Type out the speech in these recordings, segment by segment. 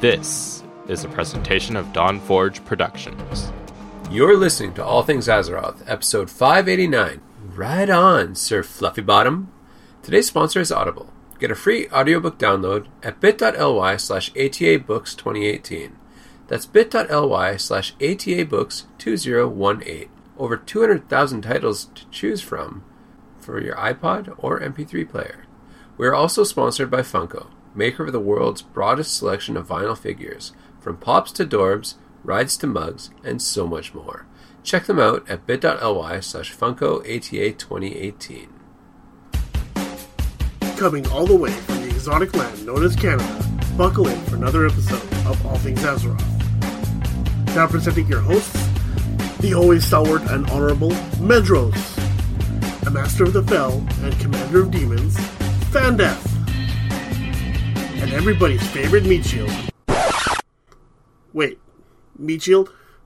This is a presentation of Dawn Forge Productions. You're listening to All Things Azeroth, episode 589. Right on, Sir Fluffy Bottom. Today's sponsor is Audible. Get a free audiobook download at bit.ly/ATABooks2018. That's bit.ly/ATABooks2018. Over 200,000 titles to choose from for your iPod or MP3 player. We are also sponsored by Funko, maker of the world's broadest selection of vinyl figures, from pops to dorbs, rides to mugs, and so much more. Check them out at bit.ly/FunkoATA2018. Coming all the way from the exotic land known as Canada, buckle in for another episode of All Things Azeroth. Now presenting your hosts, the always stalwart and honorable Medros, a master of the Fel and commander of demons, Fandeth, and everybody's favorite meat shield. Wait, meat shield?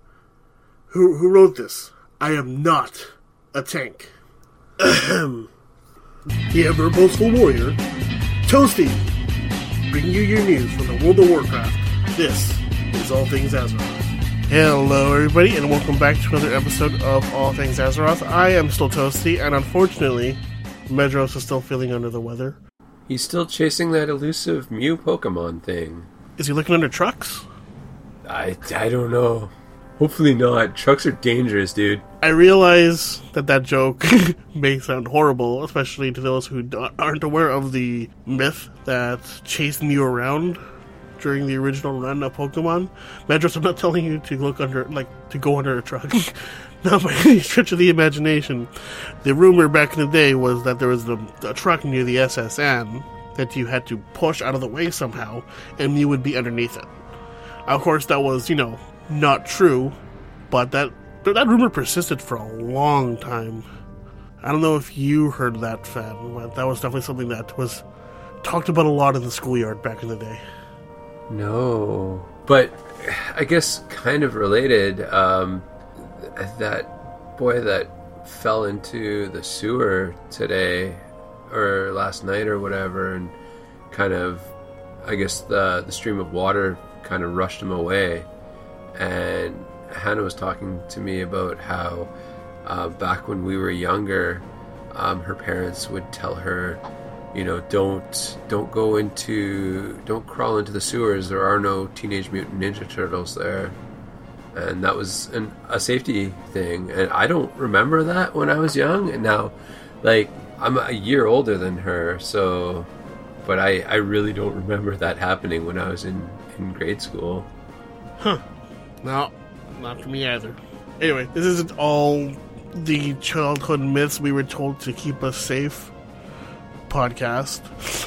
Who wrote this? I am not a tank. Ahem. The ever boastful warrior, Toasty, bringing you your news from the World of Warcraft. This is All Things Azeroth. Hello everybody, and welcome back to another episode of All Things Azeroth. I am still Toasty, and unfortunately, Medros is still feeling under the weather. He's still chasing that elusive Mew Pokemon thing. Is he looking under trucks? I don't know. Hopefully not. Trucks are dangerous, dude. I realize that joke may sound horrible, especially to those who aren't aware of the myth that chased Mew around during the original run of Pokemon. Medros, I'm not telling you to look under, to go under a truck. Not by any stretch of the imagination. The rumor back in the day was that there was a truck near the SSN that you had to push out of the way somehow, and Mew would be underneath it. Of course, that was, not true, but that rumor persisted for a long time. I don't know if you heard that, Fan, but that was definitely something that was talked about a lot in the schoolyard back in the day. No. But I guess kind of related, that boy that fell into the sewer today, or last night or whatever, and kind of, I guess the stream of water kind of rushed him away. And Hannah was talking to me about how back when we were younger, her parents would tell her, don't crawl into the sewers. There are no Teenage Mutant Ninja Turtles there. And that was a safety thing. And I don't remember that when I was young. And now, I'm a year older than her, so... But I really don't remember that happening when I was in grade school. Huh. No, not for me either. Anyway, this isn't all the childhood myths we were told to keep us safe podcast.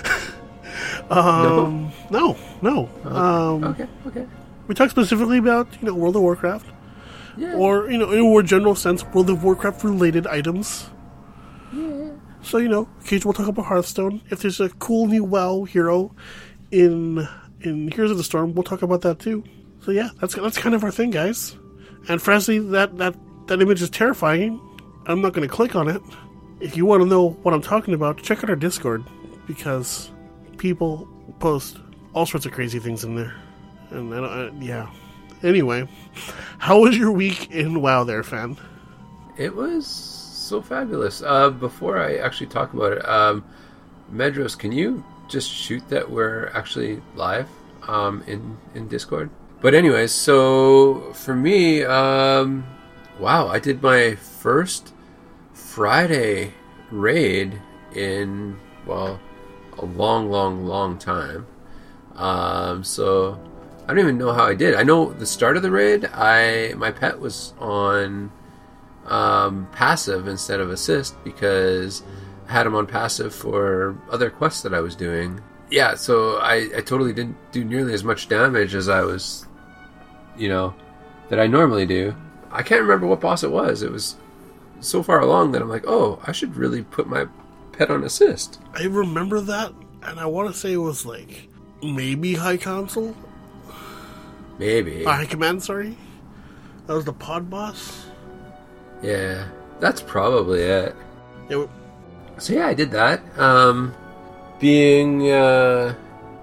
No. Okay. We talk specifically about, World of Warcraft. Yeah. Or, in a more general sense, World of Warcraft related items. Yeah. So, occasionally we'll talk about Hearthstone. If there's a cool new WoW hero in Heroes of the Storm, we'll talk about that too. So yeah, that's kind of our thing, guys. And frankly, that image is terrifying. I'm not going to click on it. If you want to know what I'm talking about, check out our Discord, because people post all sorts of crazy things in there. And yeah. Anyway, how was your week in WoW there, Fan? It was so fabulous. Before I actually talk about it, Medros, can you just shoot that we're actually live in Discord? But anyways, so for me, wow, I did my first Friday raid in, a long time. So I don't even know how I did. I know the start of the raid, my pet was on passive instead of assist, because I had him on passive for other quests that I was doing. Yeah, so I totally didn't do nearly as much damage as I was, that I normally do. I can't remember what boss it was. It was so far along that I'm like, oh, I should really put my pet on assist. I remember that, and I want to say it was maybe High Council? Maybe. High Command, sorry. That was the pod boss? Yeah, that's probably it. So yeah, I did that. Being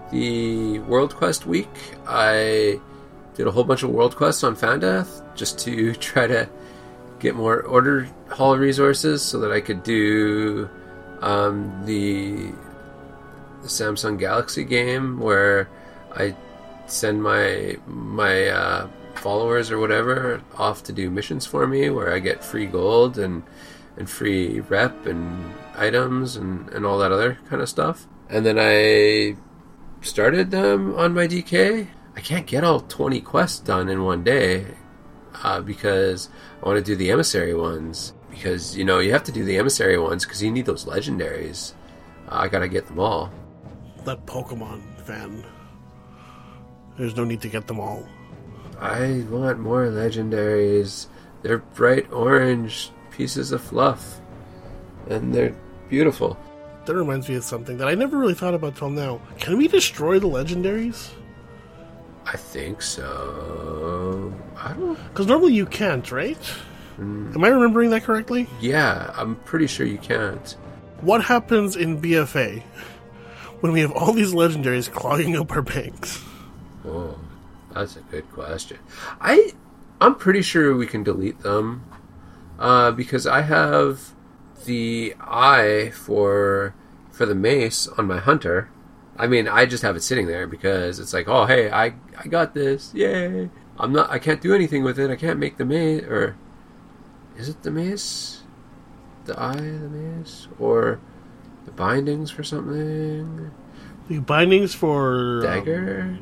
the World Quest week, I did a whole bunch of World Quests on Fandath just to try to get more Order Hall resources so that I could do the Samsung Galaxy game where I send my followers or whatever off to do missions for me, where I get free gold and free rep and items and all that other kind of stuff. And then I started them on my DK. I can't get all 20 quests done in one day because I want to do the emissary ones. Because, you have to do the emissary ones because you need those legendaries. I gotta get them all. That Pokemon fan. There's no need to get them all. I want more legendaries. They're bright orange pieces of fluff. And they're beautiful. That reminds me of something that I never really thought about till now. Can we destroy the legendaries? I think so. I don't... Because normally you can't, right? Am I remembering that correctly? Yeah, I'm pretty sure you can't. What happens in BFA when we have all these legendaries clogging up our banks? Oh, that's a good question. I'm pretty sure we can delete them because I have the eye for the mace on my hunter. I mean, I just have it sitting there because it's like, oh, hey, I got this, yay! I can't do anything with it. I can't make the mace, or is it the mace? The eye, the mace, or the bindings for something? The bindings for dagger.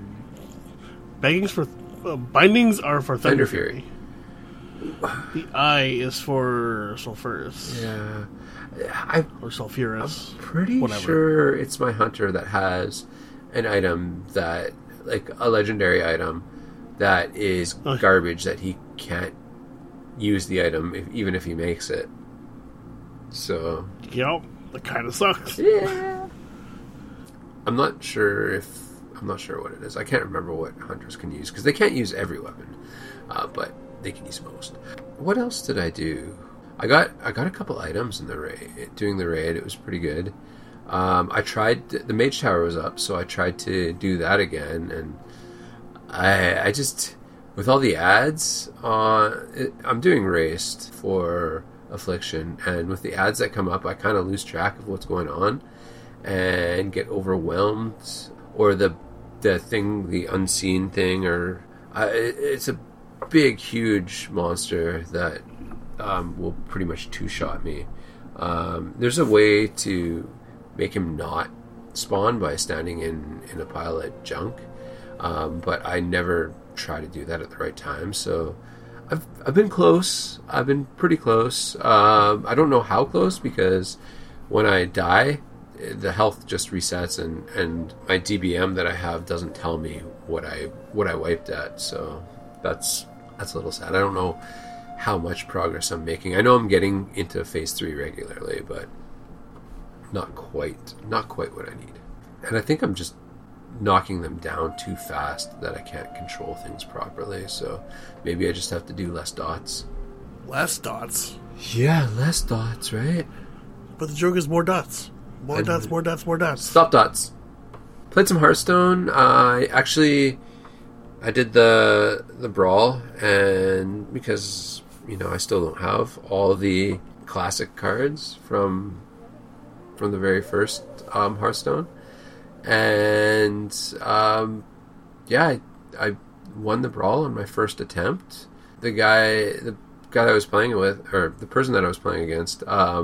Bindings are for Thunder Fury. The eye is for Sulfuras. Yeah. Or Sulfuras. I'm pretty sure it's my hunter that has an item that, like a legendary item, that is garbage that he can't use the item even if he makes it. So. Yep, that kind of sucks. Yeah. I'm not sure what it is. I can't remember what hunters can use because they can't use every weapon, but they can use most. What else did I do? I got a couple items in the raid. Doing the raid, it was pretty good. I tried the Mage Tower was up, so I tried to do that again, and I just with all the ads I'm doing Raced for Affliction, and with the ads that come up, I kind of lose track of what's going on and get overwhelmed, or the unseen thing, or it's a big, huge monster that will pretty much two-shot me. There's a way to make him not spawn by standing in a pile of junk, but I never try to do that at the right time. So I've been close. I've been pretty close. I don't know how close because when I die, the health just resets, and my DBM that I have doesn't tell me what I wiped at. So that's a little sad. I don't know how much progress I'm making. I know I'm getting into phase 3 regularly, but not quite what I need. And I think I'm just knocking them down too fast that I can't control things properly. So maybe I just have to do less dots. Less dots? Yeah, less dots, right? But the joke is more dots. More dots. Stop dots. Played some Hearthstone. I did the brawl, and because I still don't have all the classic cards from the very first Hearthstone, and I won the brawl on my first attempt. The guy that I was playing with, or the person that I was playing against,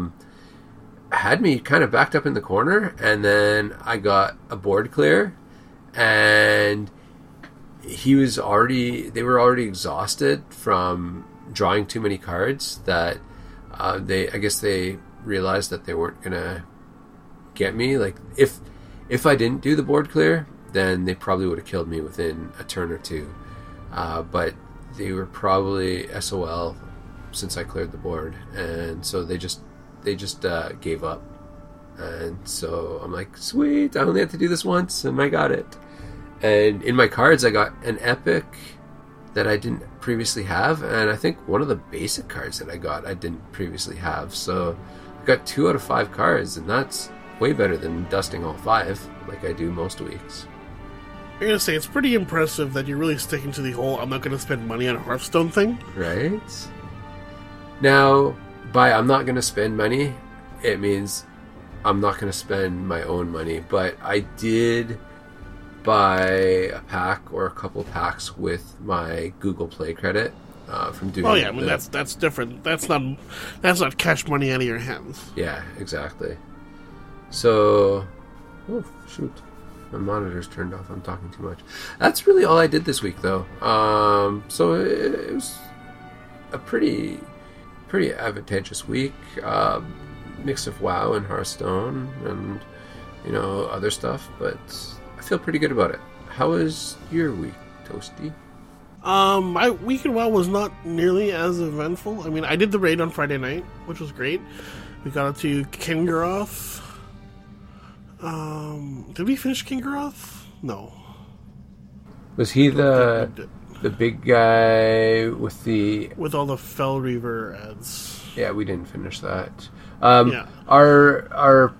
had me kind of backed up in the corner, and then I got a board clear, and they were already exhausted from drawing too many cards that I guess they realized that they weren't gonna get me. Like if I didn't do the board clear, then they probably would have killed me within a turn or two. But they were probably SOL since I cleared the board, and so they just gave up. And so I'm like, sweet, I only have to do this once, and I got it. And in my cards, I got an epic that I didn't previously have, and I think one of the basic cards that I got I didn't previously have. So I got 2 out of 5 cards, and that's way better than dusting all 5 like I do most weeks. I'm gonna say it's pretty impressive that you're really sticking to the whole I'm not gonna spend money on a Hearthstone thing. Right? Now, by I'm not going to spend money, it means I'm not going to spend my own money. But I did buy a pack or a couple packs with my Google Play credit from doing. Oh yeah, I mean that's different. That's not cash money out of your hands. Yeah, exactly. So, oh shoot, my monitor's turned off. I'm talking too much. That's really all I did this week, though. So it was a pretty advantageous week. Mix of WoW and Hearthstone and other stuff, but I feel pretty good about it. How was your week, Toasty? My week in WoW was not nearly as eventful. I mean, I did the raid on Friday night, which was great. We got to Kingaroth. Did we finish Kingaroth? No. Was he the big guy with all the Fell Reaver ads? Yeah, we didn't finish that. Yeah. Our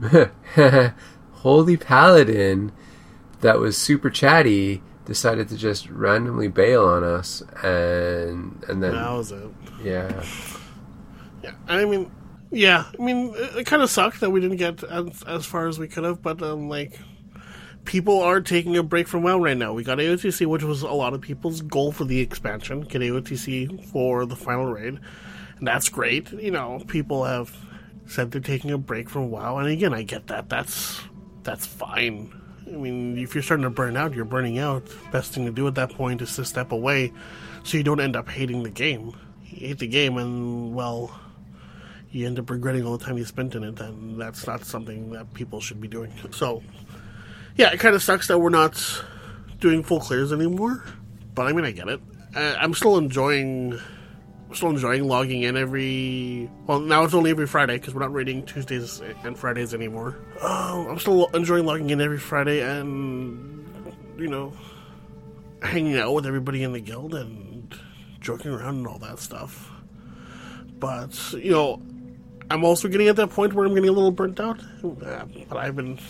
holy paladin that was super chatty decided to just randomly bail on us, and then that was it. Yeah. Yeah. I mean, it kind of sucked that we didn't get as far as we could have, but people are taking a break from WoW right now. We got AOTC, which was a lot of people's goal for the expansion. Get AOTC for the final raid. And that's great. People have said they're taking a break from WoW. And again, I get that. That's fine. I mean, if you're starting to burn out, you're burning out. Best thing to do at that point is to step away so you don't end up hating the game. You hate the game and, well, you end up regretting all the time you spent in it. And that's not something that people should be doing. So, yeah, it kind of sucks that we're not doing full clears anymore, but I mean, I get it. I'm still enjoying logging in now it's only every Friday because we're not raiding Tuesdays and Fridays anymore. I'm still enjoying logging in every Friday and, hanging out with everybody in the guild and joking around and all that stuff. But, I'm also getting at that point where I'm getting a little burnt out. But I've been,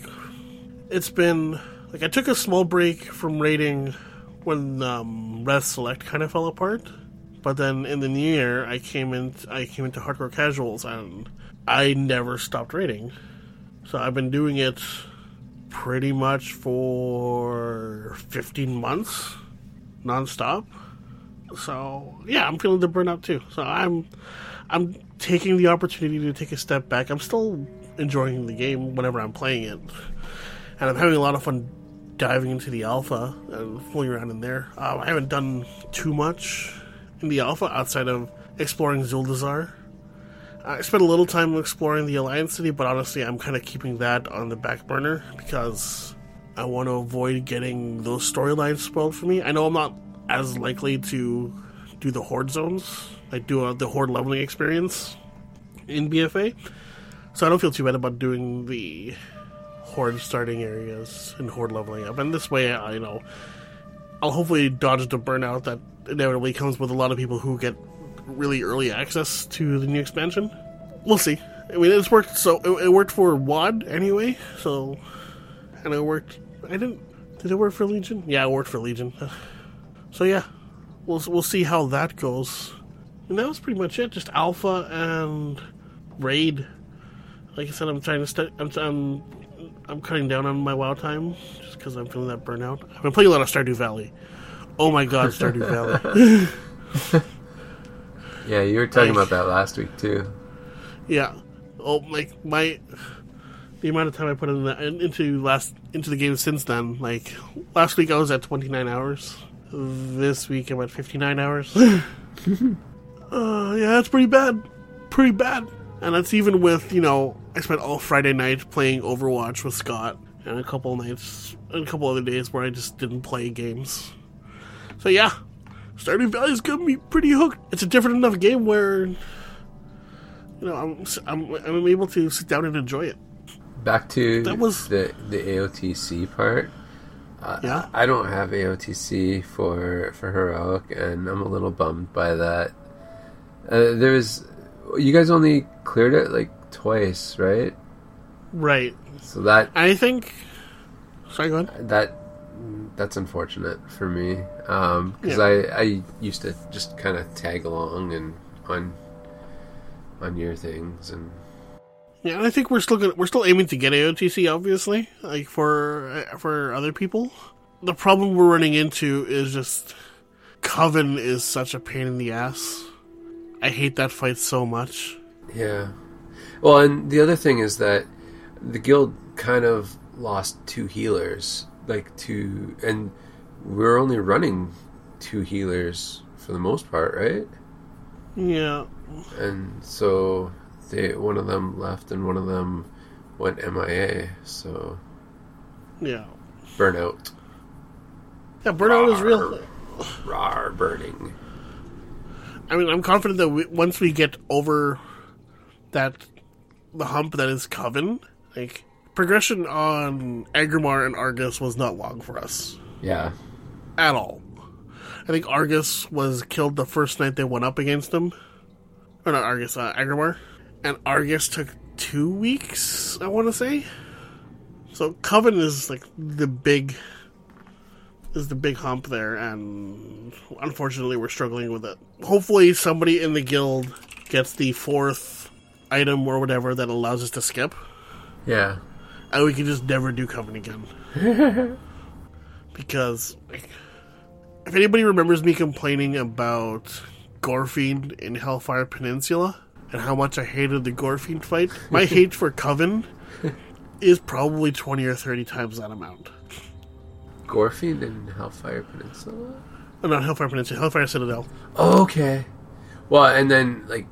I took a small break from raiding when Res Select kind of fell apart. But then in the new year, I came into Hardcore Casuals, and I never stopped raiding. So I've been doing it pretty much for 15 months, nonstop. So yeah, I'm feeling the burnout too. So I'm taking the opportunity to take a step back. I'm still enjoying the game whenever I'm playing it, and I'm having a lot of fun diving into the alpha and fooling around in there. I haven't done too much in the alpha outside of exploring Zuldazar. I spent a little time exploring the Alliance City, but honestly I'm kind of keeping that on the back burner because I want to avoid getting those storylines spoiled for me. I know I'm not as likely to do the Horde zones, the Horde leveling experience in BFA, so I don't feel too bad about doing the Horde starting areas and Horde leveling up, and this way I'll hopefully dodge the burnout that inevitably comes with a lot of people who get really early access to the new expansion. We'll see. I mean, it's worked. So it worked for WoD anyway. So, and it worked. Did it work for Legion? Yeah, it worked for Legion. So yeah, we'll see how that goes. And that was pretty much it. Just alpha and raid. Like I said, I'm trying to. I'm cutting down on my WoW time just because I'm feeling that burnout. I've been playing a lot of Stardew Valley. Oh my god, Stardew Valley. Yeah, you were talking about that last week too. Yeah. Oh, the amount of time I put into the game since then. Like last week I was at 29 hours. This week I'm at 59 hours. Yeah, that's pretty bad. Pretty bad. And that's even with, I spent all Friday night playing Overwatch with Scott, and a couple other days where I just didn't play games. So yeah, Stardew Valley's got me pretty hooked. It's a different enough game where, I'm able to sit down and enjoy it. Back to the AOTC part. Yeah, I don't have AOTC for Heroic, and I'm a little bummed by that. You guys only cleared it twice, right? Right. So that I think. Sorry, go on. that's unfortunate for me. Because I used to just kind of tag along and on your things and. Yeah, and I think we're still aiming to get AOTC, obviously, like for other people. The problem we're running into is just Coven is such a pain in the ass. I hate that fight so much. Yeah. Well, and the other thing is that the guild kind of lost 2 healers, and we're only running 2 healers for the most part, right? Yeah. And so one of them left and one of them went MIA, so yeah. Burnout. Yeah, burnout is real. Rawr, burning. I mean, I'm confident that once we get over the hump that is Coven, like, progression on Agrimar and Argus was not long for us. Yeah. At all. I think Argus was killed the first night they went up against him. Or not Argus, Agrimar. And Argus took 2 weeks, I want to say. So Coven is like the big hump there, and unfortunately we're struggling with it. Hopefully somebody in the guild gets the 4th item or whatever that allows us to skip. Yeah. And we can just never do Coven again. Because, like, if anybody remembers me complaining about Gorefiend in Hellfire Peninsula, and how much I hated the Gorefiend fight, my hate for Coven is probably 20 or 30 times that amount. Gorefiend in Hellfire Peninsula? Oh, not Hellfire Peninsula, Hellfire Citadel. Oh, okay. Well, and then, like,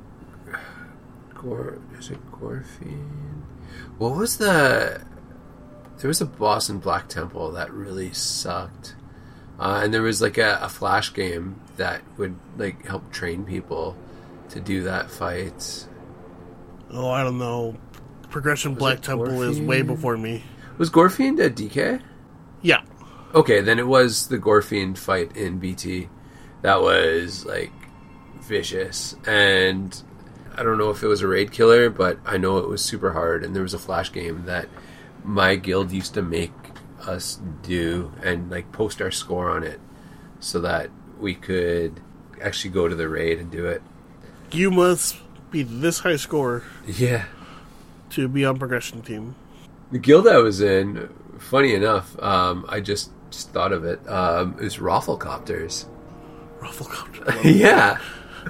is it Gorefiend? What was there was a boss in Black Temple that really sucked. And there was, like, a flash game that would, like, help train people to do that fight. Oh, I don't know. Progression Black Temple is way before me. Was Gorefiend a DK? Yeah. Okay, then it was the Gorefiend fight in BT. That was, like, vicious. And I don't know if it was a raid killer, but I know it was super hard. And there was a flash game that my guild used to make us do and, like, post our score on it so that we could actually go to the raid and do it. You must be this high score. Yeah. To be on progression team. The guild I was in, funny enough, I just thought of it. It was Rafflecopters. Rafflecopters. Yeah.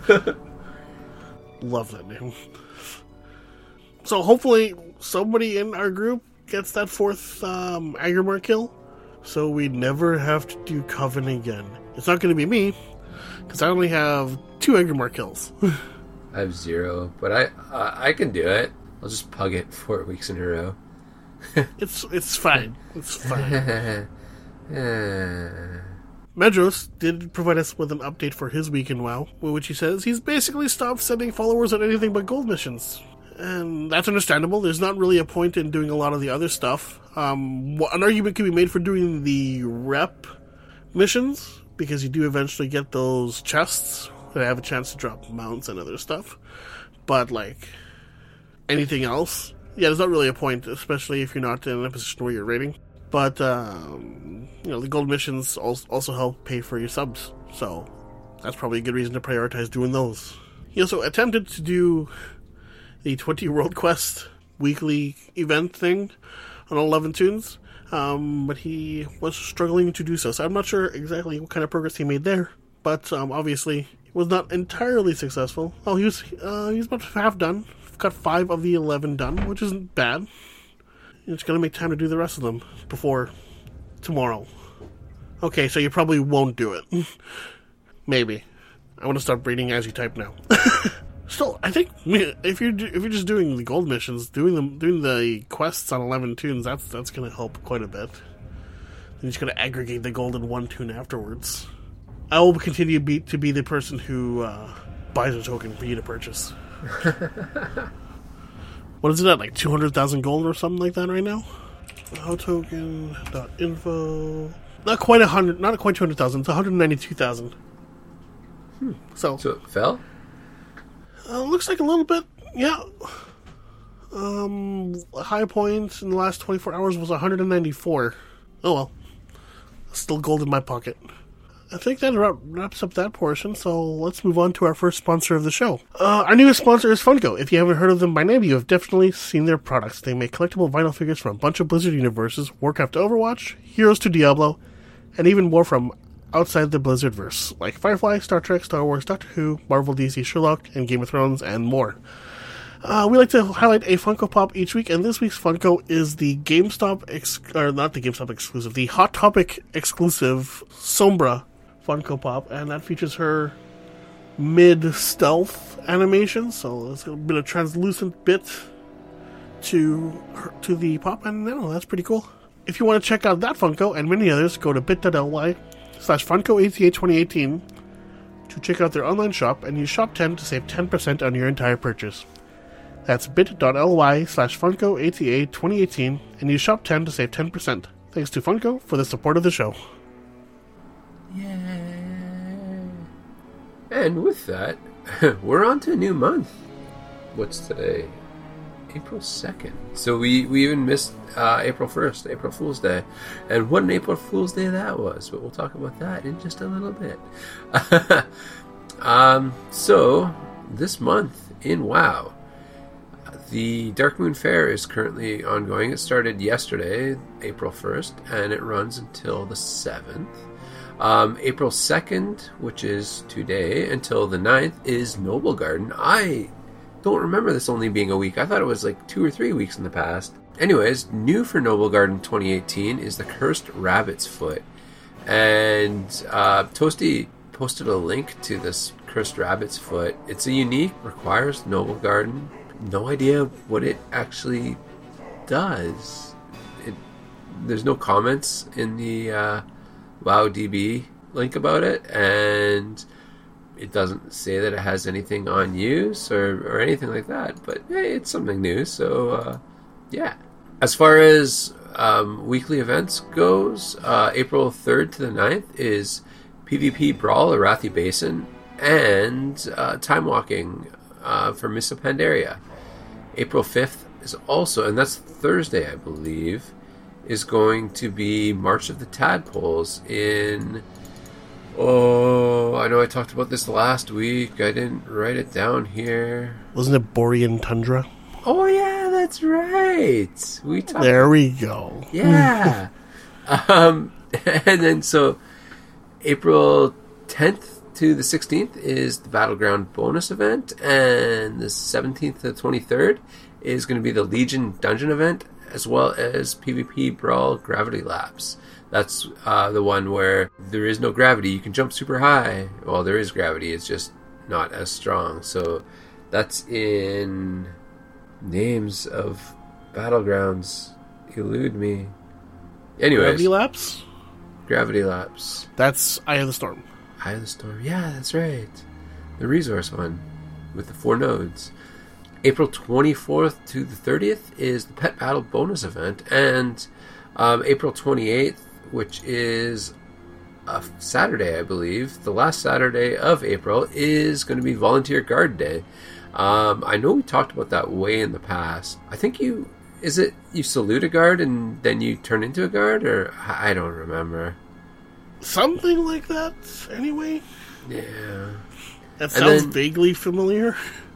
Love that name. So hopefully somebody in our group gets that 4th Agrimar kill, so we never have to do Coven again. It's not going to be me, because I only have 2 Agrimar kills. I have 0, but I can do it. I'll just pug it 4 weeks in a row. It's fine. It's fine. Medros did provide us with an update for his week in WoW, in which he says he's basically stopped sending followers on anything but gold missions. And that's understandable. There's not really a point in doing a lot of the other stuff. An argument can be made for doing the rep missions, because you do eventually get those chests that have a chance to drop mounts and other stuff. But, like, anything else, yeah, there's not really a point, especially if you're not in a position where you're raiding. But, the gold missions also help pay for your subs, so that's probably a good reason to prioritize doing those. He also attempted to do the 20 World Quest weekly event thing on 11 Tunes, but he was struggling to do so. So I'm not sure exactly what kind of progress he made there, but obviously he was not entirely successful. Oh, he was about half done. Got 5 of the 11 done, which isn't bad. It's going to make time to do the rest of them before tomorrow. Okay, so you probably won't do it. Maybe. I want to start breeding as you type now. Still, I think if you're just doing the gold missions, doing the quests on 11 tunes, that's going to help quite a bit. You're just going to aggregate the gold in 1 tune afterwards. I will continue to be the person who buys a token for you to purchase. What is it at, like 200,000 gold or something like that right now? Token.info. Not quite 200,000. It's 192,000. So it fell? Looks like a little bit, yeah. High point in the last 24 hours was 194. Oh well. Still gold in my pocket. I think that wraps up that portion, so let's move on to our first sponsor of the show. Our newest sponsor is Funko. If you haven't heard of them by name, you have definitely seen their products. They make collectible vinyl figures from a bunch of Blizzard universes, Warcraft to Overwatch, Heroes to Diablo, and even more from outside the Blizzardverse, like Firefly, Star Trek, Star Wars, Doctor Who, Marvel, DC, Sherlock, and Game of Thrones, and more. We like to highlight a Funko Pop each week, and this week's Funko is the the Hot Topic exclusive Sombra Funko Pop, and that features her mid-stealth animation, so it's a bit of translucent bit to the pop, and that's pretty cool. If you want to check out that Funko and many others, go to bit.ly/FunkoATA2018 to check out their online shop and use Shop10 to save 10% on your entire purchase. That's bit.ly/FunkoATA2018 and use Shop10 to save 10%. Thanks to Funko for the support of the show. Yay! And with that, we're on to a new month. What's today? April 2nd. So we even missed April 1st, April Fool's Day. And what an April Fool's Day that was. But we'll talk about that in just a little bit. So, this month in WoW, the Darkmoon Fair is currently ongoing. It started yesterday, April 1st, and it runs until the 7th. April 2nd, which is today, until the 9th, is Noble Garden. I don't remember this only being a week. I thought it was like 2 or 3 weeks in the past. Anyways, new for Noble Garden 2018 is the Cursed Rabbit's Foot. And Toasty posted a link to this Cursed Rabbit's Foot. It's a unique, requires Noble Garden. No idea what it actually does. There's no comments in the WowDB link about it, and it doesn't say that it has anything on use or anything like that, but hey, it's something new, so yeah. As far as weekly events goes, April 3rd to the 9th is PvP Brawl Arathi Basin and Time Walking for Mists of Pandaria. April 5th is also, and that's Thursday I believe, is going to be March of the Tadpoles in... Oh, I know I talked about this last week. I didn't write it down here. Wasn't it Borean Tundra? Oh, yeah, that's right. There we go. Yeah. And then, so, April 10th to the 16th is the Battleground bonus event, and the 17th to the 23rd is going to be the Legion dungeon event, as well as PvP Brawl Gravity Laps. That's the one where there is no gravity. You can jump super high. Well, there is gravity. It's just not as strong. So that's in names of battlegrounds. Elude me. Anyways. Gravity Laps? Gravity Laps. That's Eye of the Storm. Eye of the Storm. Yeah, that's right. The resource one with the 4 nodes. April 24th to the 30th is the Pet Battle bonus event. And April 28th, which is a Saturday, I believe, the last Saturday of April, is going to be Volunteer Guard Day. I know we talked about that way in the past. I think you salute a guard and then you turn into a guard, or I don't remember. Something like that, anyway. Yeah. That sounds vaguely familiar.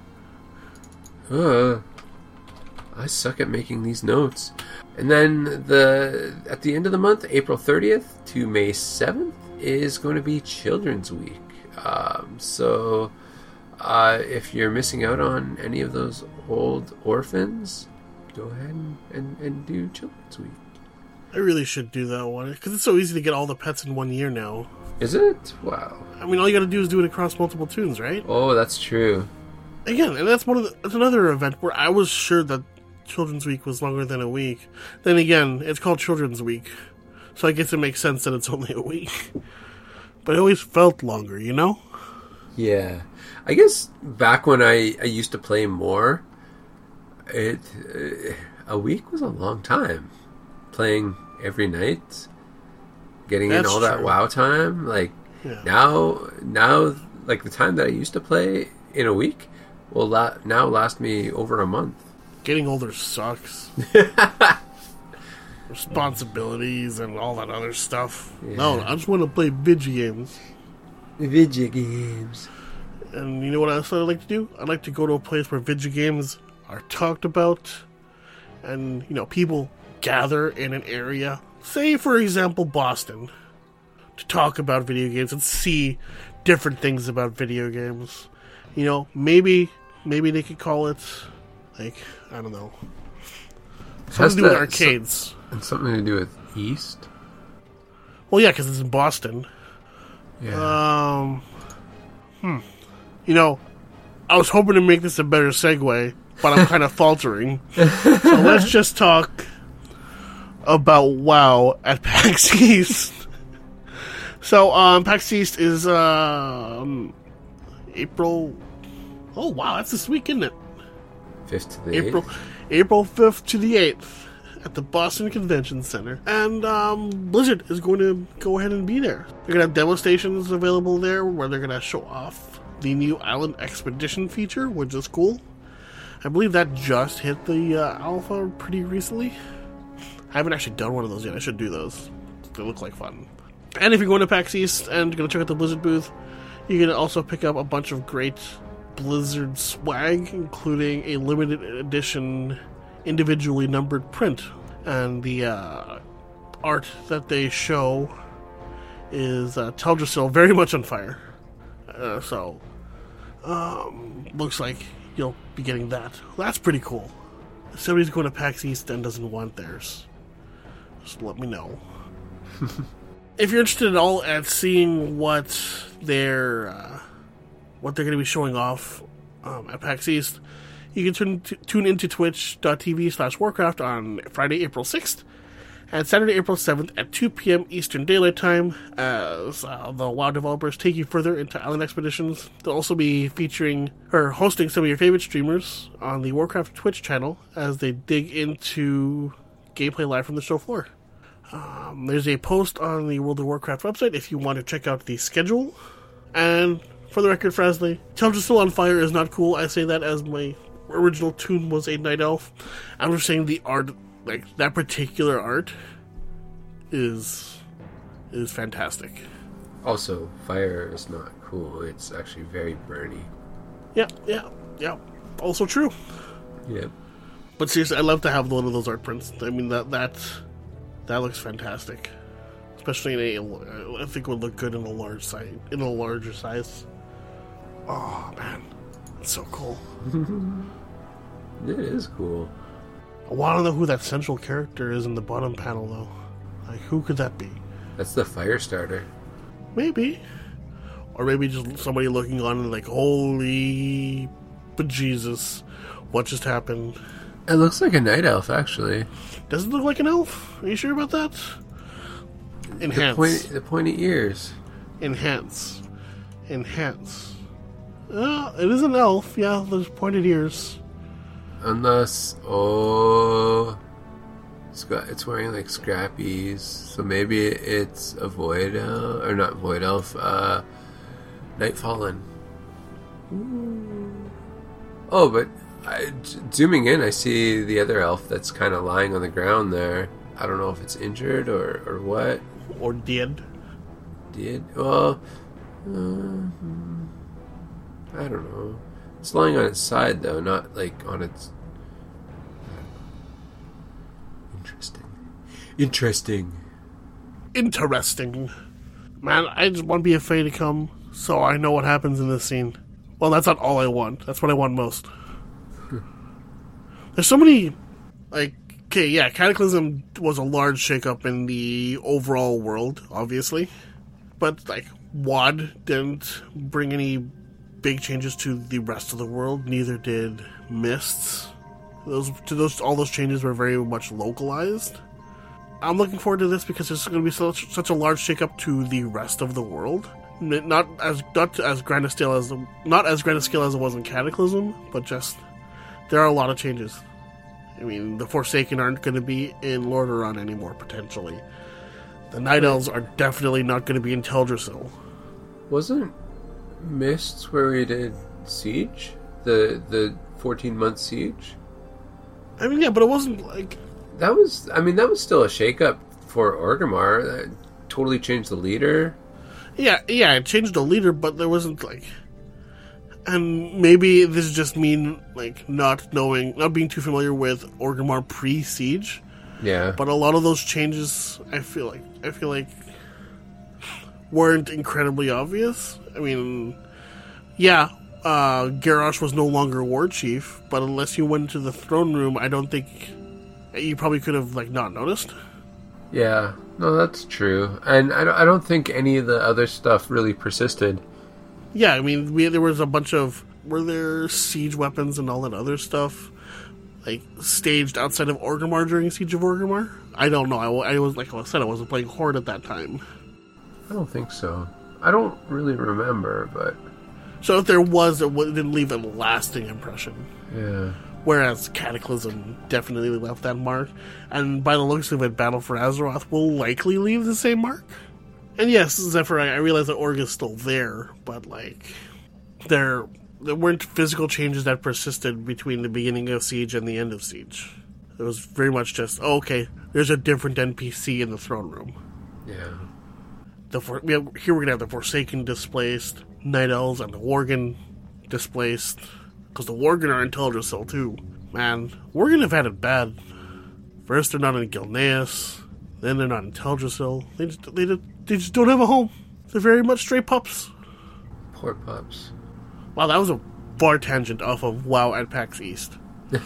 I suck at making these notes. And then at the end of the month, April 30th to May 7th, is going to be Children's Week. So if you're missing out on any of those old orphans, go ahead and do Children's Week. I really should do that one, because it's so easy to get all the pets in 1 year now. Is it? Wow. I mean, all you gotta do is do it across multiple tunes, right? Oh, that's true. Again, and that's another event where I was sure that Children's Week was longer than a week. Then again, it's called Children's Week, so I guess it makes sense that it's only a week. But it always felt longer, you know? Yeah. I guess back when I used to play more, a week was a long time. Playing every night, getting in all that WoW time. Like, now, like the time that I used to play in a week will now last me over a month. Getting older sucks. responsibilities and all that other stuff. Yeah. No, I just want to play video games. Video games. And you know what else I like to do? I like to go to a place where video games are talked about, and people gather in an area. Say, for example, Boston, to talk about video games and see different things about video games. Maybe they could call it, I don't know, something to do with arcades. And something to do with East? Well, yeah, because it's in Boston. Yeah. I was hoping to make this a better segue, but I'm kind of faltering. So let's just talk about WoW at PAX East. So, PAX East is April. Oh wow, that's this week, isn't it? 5th to the 8th? April 5th to the 8th at the Boston Convention Center. And Blizzard is going to go ahead and be there. They're going to have demo stations available there where they're going to show off the new Island Expedition feature, which is cool. I believe that just hit the alpha pretty recently. I haven't actually done one of those yet. I should do those. They look like fun. And if you're going to PAX East and you're going to check out the Blizzard booth, you can also pick up a bunch of great Blizzard swag, including a limited edition individually numbered print. And the art that they show is Teldrassil very much on fire. Looks like you'll be getting that. That's pretty cool. If somebody's going to PAX East and doesn't want theirs, just let me know. If you're interested at all at seeing what they're going to be showing off at PAX East, you can tune into twitch.tv/Warcraft on Friday, April 6th, and Saturday, April 7th at 2 p.m. Eastern Daylight Time, as the WoW developers take you further into Island Expeditions. They'll also be hosting some of your favorite streamers on the Warcraft Twitch channel as they dig into gameplay live from the show floor. There's a post on the World of Warcraft website if you want to check out the schedule. And for the record, Frasley, Teldrassil on fire is not cool. I say that as my original tune was a night elf. I'm just saying the art, like that particular art, is fantastic. Also, fire is not cool. It's actually very burny. Yeah. Also true. Yep. But seriously, I'd love to have one of those art prints. I mean, that looks fantastic. Especially I think it would look good in a larger size. Oh man, that's so cool. It is cool. I want to know who that central character is in the bottom panel, though. Like, who could that be? That's the fire starter. Maybe. Or maybe just somebody looking on and like, holy bejesus, what just happened? It looks like a night elf, actually. Does it look like an elf? Are you sure about that? Enhance. The pointy ears. Enhance. It is an elf. Yeah, there's pointed ears. Unless, it's wearing like scrappies, so maybe it's a void elf, or not void elf, Nightfallen. Oh, but zooming in, I see the other elf that's kind of lying on the ground there. I don't know if it's injured or what. Or dead. Well, I don't know. It's lying on its side, though, not like on its... Interesting. Man, I just want BFA to come so I know what happens in this scene. Well, that's not all I want. That's what I want most. There's so many... Cataclysm was a large shakeup in the overall world, obviously. But, WoD didn't bring any big changes to the rest of the world. Neither did Mists. All those changes were very much localized. I'm looking forward to this because there's going to be such a large shakeup to the rest of the world. Not as grand a scale as it was in Cataclysm, but just there are a lot of changes. I mean, the Forsaken aren't going to be in Lordaeron anymore, potentially. The Night Elves are definitely not going to be in Teldrassil. Wasn't Mists where we did Siege? The 14-month Siege? I mean, yeah, but it wasn't like... that was still a shakeup for Orgrimmar. That totally changed the leader. Yeah, it changed the leader, but there wasn't like... And maybe this is just me, like, not being too familiar with Orgrimmar pre-Siege. Yeah. But a lot of those changes, I feel like weren't incredibly obvious. I mean, yeah, Garrosh was no longer war chief, but unless you went into the throne room, I don't think you probably could have, like, not noticed. Yeah, no, that's true. And I don't think any of the other stuff really persisted. Yeah, I mean, there was a bunch of... Were there siege weapons and all that other stuff, like, staged outside of Orgrimmar during Siege of Orgrimmar? I don't know. I was, like I said, I wasn't playing Horde at that time. I don't think so. I don't really remember, but... So if there was, it didn't leave a lasting impression. Yeah. Whereas Cataclysm definitely left that mark. And by the looks of it, Battle for Azeroth will likely leave the same mark. And yes, Zephyr, I realize that Org is still there, but, like, there weren't physical changes that persisted between the beginning of Siege and the end of Siege. It was very much just, okay, there's a different NPC in the throne room. Yeah. Here we're going to have the Forsaken displaced, Night Elves and the Worgen displaced, because the Worgen are in Teldrassil too. Man, Worgen have had it bad. First they're not in Gilneas, then they're not in Teldrassil. They just don't have a home. They're very much stray pups. Poor pups. Wow, that was a far tangent off of WoW at PAX East.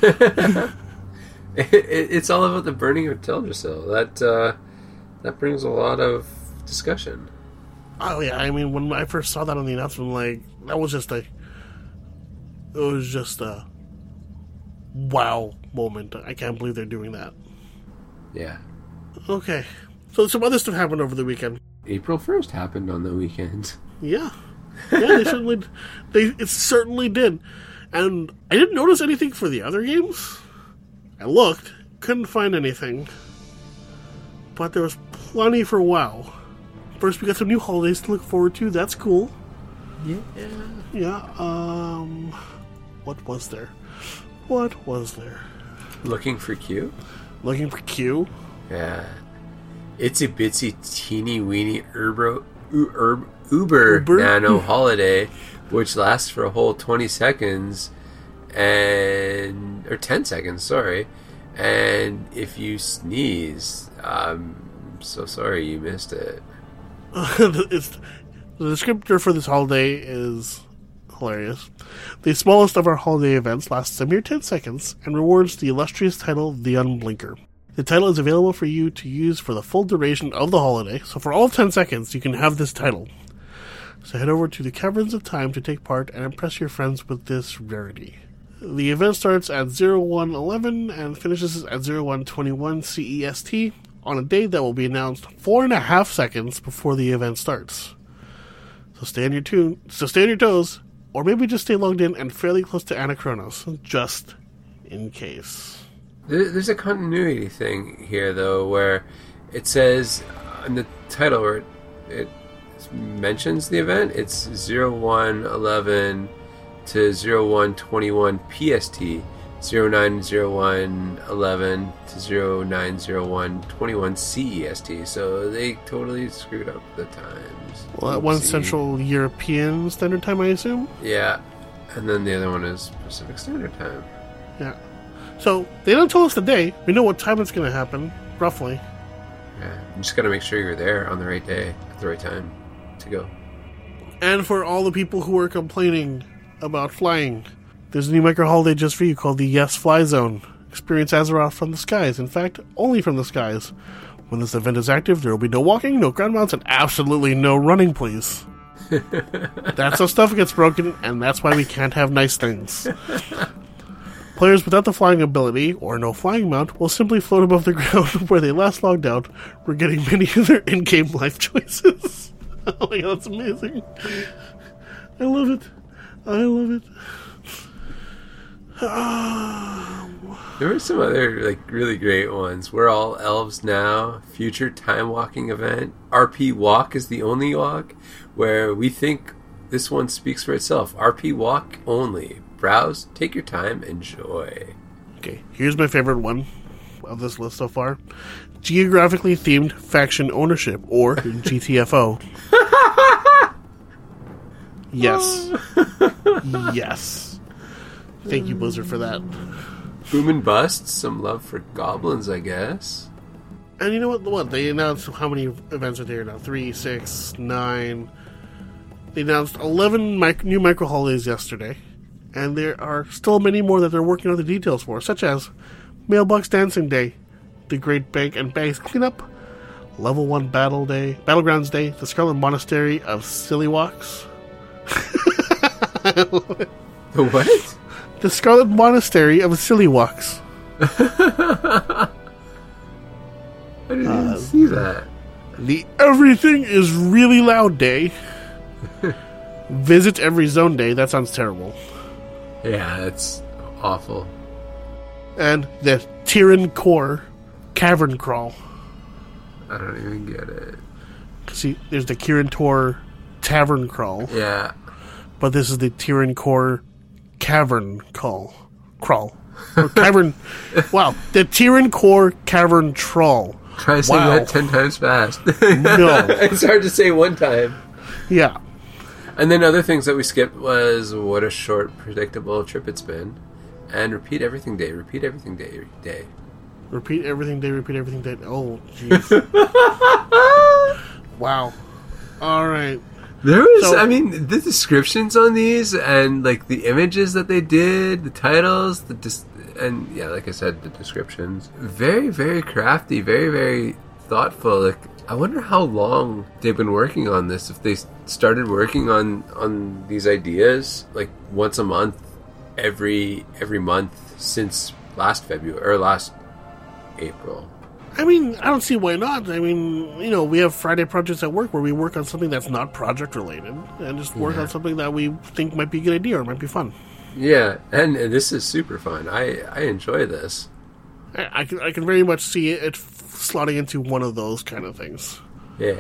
It's all about the burning of Teldrassil. That brings a lot of discussion. Oh yeah, I mean, when I first saw that on the announcement, like, that was just it was just a wow moment. I can't believe they're doing that. Yeah. Okay. So some other stuff happened over the weekend. April 1st happened on the weekend. Yeah. Yeah, it certainly did. And I didn't notice anything for the other games. I looked, couldn't find anything. But there was plenty for WoW. First, we got some new holidays to look forward to. That's cool. Yeah. Yeah, what was there? Looking for Q? Looking for Q? Yeah. Itsy bitsy teeny weeny Uber Nano holiday, which lasts for a whole 20 seconds, or 10 seconds, sorry. And if you sneeze, I'm so sorry you missed it. The descriptor for this holiday is hilarious. The smallest of our holiday events lasts a mere 10 seconds and rewards the illustrious title, The Unblinker. The title is available for you to use for the full duration of the holiday, so for all 10 seconds you can have this title. So head over to the Caverns of Time to take part and impress your friends with this rarity. The event starts at 0111 and finishes at 0121 CEST on a date that will be announced 4.5 seconds before the event starts. So stay on your toes, or maybe just stay logged in and fairly close to Anachronos, just in case. There's a continuity thing here, though, where it says in the title where it mentions the event, it's 0111 to 0121 PST, 090111 to 090121 CEST. So they totally screwed up the times. Well, that one's Central European Standard Time, I assume? Yeah. And then the other one is Pacific Standard Time. Yeah. So, they don't tell us the day. We know what time it's going to happen, roughly. Yeah, you just got to make sure you're there on the right day, at the right time to go. And for all the people who are complaining about flying, there's a new micro holiday just for you called the Yes Fly Zone. Experience Azeroth from the skies. In fact, only from the skies. When this event is active, there will be no walking, no ground mounts, and absolutely no running, please. That's how stuff gets broken, and that's why we can't have nice things. Players without the flying ability, or no flying mount, will simply float above the ground where they last logged out, forgetting many of their in-game life choices. Oh my god, that's amazing. I love it. There were some other really great ones. We're all elves now. Future time walking event. RP walk is the only walk, where we think this one speaks for itself. RP walk only. Browse, take your time, enjoy. Okay, here's my favorite one. of this list so far. Geographically themed faction ownership, or GTFO. Yes. Yes. Thank you, Blizzard, for that. Boom and bust, some love for goblins, I guess. And you know what? They announced how many events are there now? 3, 6, 9. They announced 11 new micro holidays yesterday. And there are still many more that they're working on the details for, such as Mailbox Dancing Day, the Great Bank and Banks Cleanup, Level 1 Battlegrounds Day, the Scarlet Monastery of Sillywax. The what? The Scarlet Monastery of Sillywax. I didn't even see that. The Everything is Really Loud Day. Visit Every Zone Day. That sounds terrible. Yeah, that's awful. And the Tyran Core Cavern Crawl. I don't even get it. See, there's the Kirin Tor Tavern Crawl. Yeah. But this is the Tyran Core Cavern Crawl. Or Cavern... Wow. The Tyran Core Cavern Trawl. Try saying that 10 times fast. No. It's hard to say one time. Yeah. And then other things that we skipped was what a short, predictable trip it's been. And repeat everything day. Repeat everything day. Repeat everything day. Repeat everything day. Oh, jeez. Wow. All right. There was, the descriptions on these and, like, the images that they did, the titles, and, yeah, like I said, the descriptions. Very, very crafty, very, very thoughtful. Like, I wonder how long they've been working on this. If they started working on these ideas, like, once a month, every month since last February, or last April. I mean, I don't see why not. I mean, you know, we have Friday projects at work where we work on something that's not project related and just work on something that we think might be a good idea or might be fun. Yeah, and this is super fun. I enjoy this. I can very much see it slotting into one of those kind of things. Yeah.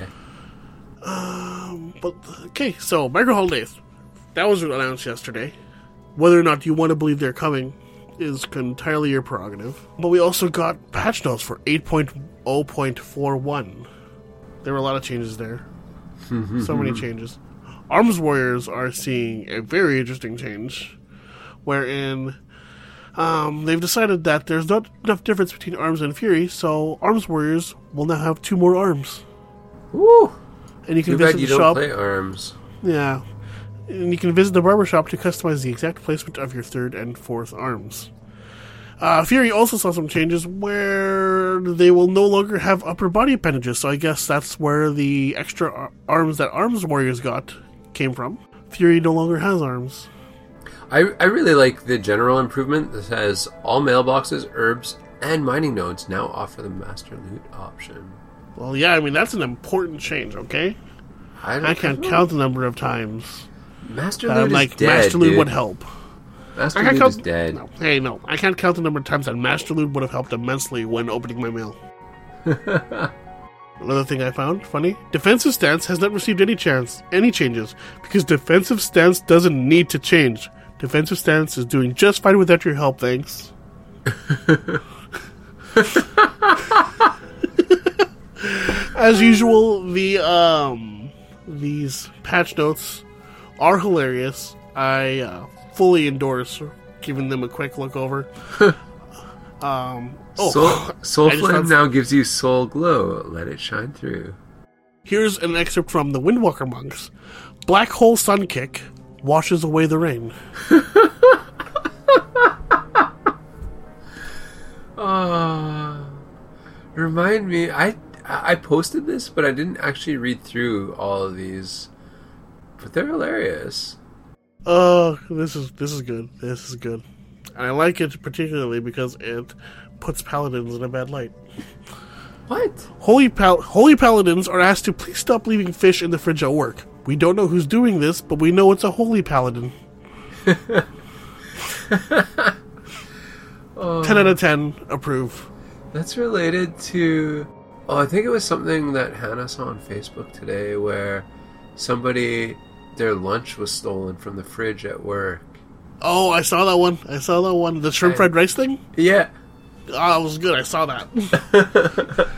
But, okay, so micro holidays. That was announced yesterday. Whether or not you want to believe they're coming is entirely your prerogative. But we also got patch notes for 8.0.41. There were a lot of changes there. So many changes. Arms Warriors are seeing a very interesting change, wherein they've decided that there's not enough difference between Arms and Fury, so Arms Warriors will now have 2 more arms. Woo! And you can Too visit bad you the don't shop. play Arms. Yeah. And you can visit the barber shop to customize the exact placement of your 3rd and 4th arms. Fury also saw some changes where they will no longer have upper body appendages, so I guess that's where the extra arms that Arms Warriors got came from. Fury no longer has arms. I really like the general improvement that says all mailboxes, herbs, and mining nodes now offer the Master Loot option. Well, yeah, I mean, that's an important change, okay? I can't count the number of times Master that Loot I'm is like, dead, Master Loot dude. would help. Master I can't Loot count, is dead. No, hey, no. I can't count the number of times that Master Loot would have helped immensely when opening my mail. Another thing I found funny: defensive stance has not received any changes, because defensive stance doesn't need to change. Defensive stance is doing just fine without your help, thanks. As usual, these patch notes are hilarious. I fully endorse giving them a quick look over. Soul Flame now gives you Soul Glow. Let it shine through. Here's an excerpt from the Windwalker Monks. Black Hole Sun Kick washes away the rain. Remind me, I posted this, but I didn't actually read through all of these. But they're hilarious. This is good. This is good. And I like it particularly because it puts paladins in a bad light. What? Holy paladins are asked to please stop leaving fish in the fridge at work. We don't know who's doing this, but we know it's a holy paladin. 10 out of 10, approve. That's related to... I think it was something that Hannah saw on Facebook today where their lunch was stolen from the fridge at work. Oh, I saw that one. The shrimp fried rice thing? Yeah. Oh, it was good. I saw that.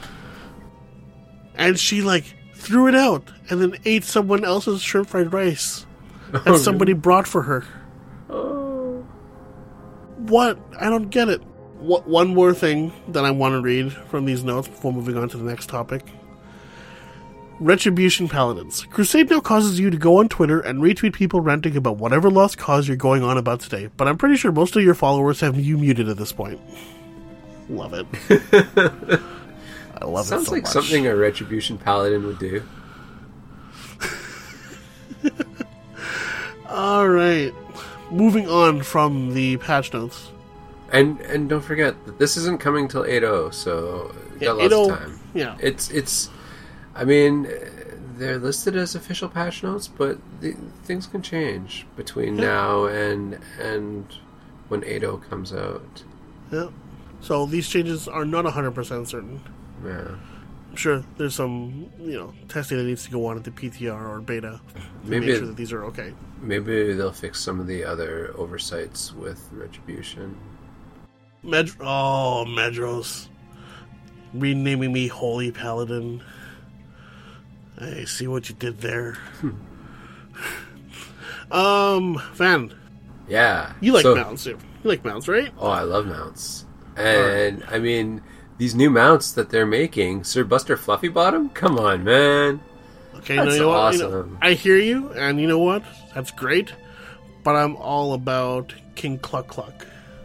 And she, like, threw it out and then ate someone else's shrimp fried rice that somebody brought for her. Oh. What? I don't get it. One more thing that I want to read from these notes before moving on to the next topic. Retribution Paladins. Crusade now causes you to go on Twitter and retweet people ranting about whatever lost cause you're going on about today, but I'm pretty sure most of your followers have you muted at this point. Love it. I love it so much. Sounds like something a Retribution Paladin would do. Alright. Moving on from the patch notes. And don't forget that this isn't coming till 8.0, so you got lots of time. Yeah. It's I mean, they're listed as official patch notes, but things can change between now and when 8.0 comes out. Yeah. So these changes are not 100% certain. Yeah. I'm sure there's some, testing that needs to go on at the PTR or beta to make sure that these are okay. Maybe they'll fix some of the other oversights with Retribution. Medros. Renaming me Holy Paladin. I see what you did there. Van. Yeah. You like mounts, too. You like mounts, right? Oh, I love mounts. And, I mean, these new mounts that they're making, Sir Buster Fluffy Bottom? Come on, man. Okay, that's you know awesome. I hear you, and you know what? That's great. But I'm all about King Cluck Cluck.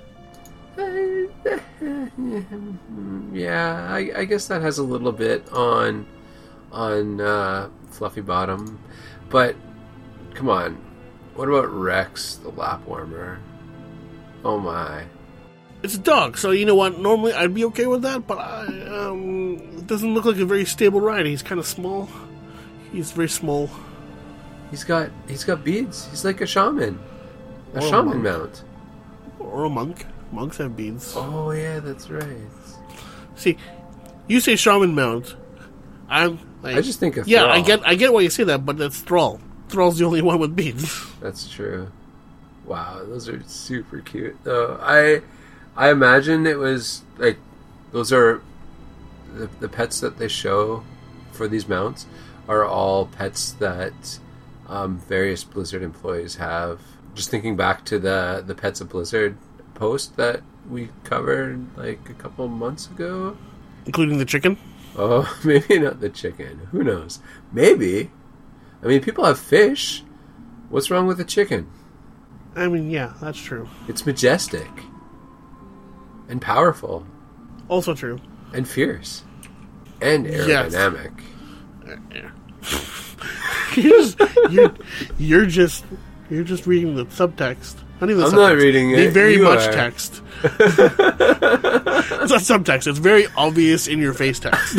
Yeah, I guess that has a little bit on Fluffy Bottom, but come on, what about Rex the lap warmer? Oh my, it's a dog, so you know what? Normally I'd be okay with that, but it doesn't look like a very stable ride. He's kind of small. He's very small. He's got beads. He's like a shaman, a or shaman mount, or a monk. Monks have beads. Oh yeah, that's right. See, you say shaman mount. I just think of Thrall. I get why you say that, but that's Thrall. Thrall's the only one with beads. That's true. Wow, those are super cute. Though I imagine it was like those are the pets that they show for these mounts are all pets that various Blizzard employees have. Just thinking back to the Pets of Blizzard post that we covered like a couple months ago, including the chicken. Oh, maybe not the chicken. Who knows? Maybe. I mean, people have fish. What's wrong with the chicken? I mean, yeah, that's true. It's majestic. And powerful. Also true. And fierce. And aerodynamic. Yes. You're just reading the subtext. Not even the I'm subtext. not reading it. The very much are. Text. It's not subtext. It's very obvious in your face text.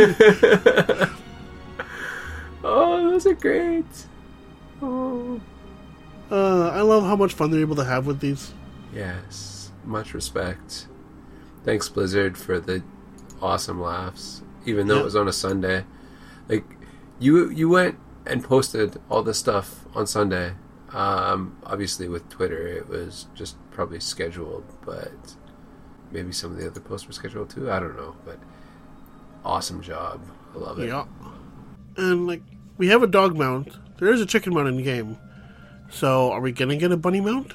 Oh, those are great. Oh. I love how much fun they're able to have with these. Yes. Much respect. Thanks, Blizzard, for the awesome laughs. Even though it was on a Sunday. Like, you went and posted all this stuff on Sunday. Obviously with Twitter it was just probably scheduled, but maybe some of the other posts were scheduled too. I don't know, but awesome job. I love it. Yeah. And like, we have a dog mount. There is a chicken mount in the game. So are we gonna get a bunny mount?